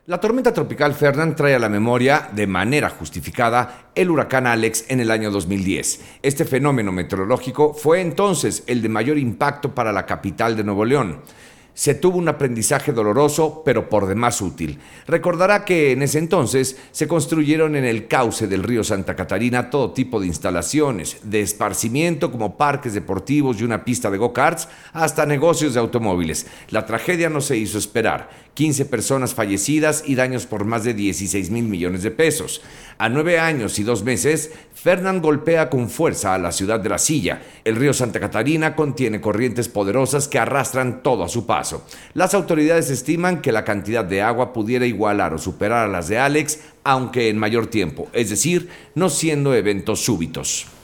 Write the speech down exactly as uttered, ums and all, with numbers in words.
La tormenta tropical Fernand trae a la memoria, de manera justificada, el huracán Alex en el año dos mil diez. Este fenómeno meteorológico fue entonces el de mayor impacto para la capital de Nuevo León. Se tuvo un aprendizaje doloroso, pero por demás útil. Recordará que en ese entonces se construyeron en el cauce del río Santa Catarina todo tipo de instalaciones, de esparcimiento como parques deportivos y una pista de go-karts, hasta negocios de automóviles. La tragedia no se hizo esperar. quince personas fallecidas y daños por más de dieciséis mil millones de pesos. A nueve años y dos meses, Fernand golpea con fuerza a la ciudad de La Silla. El río Santa Catarina contiene corrientes poderosas que arrastran todo a su paso. Las autoridades estiman que la cantidad de agua pudiera igualar o superar a las de Alex, aunque en mayor tiempo, es decir, no siendo eventos súbitos.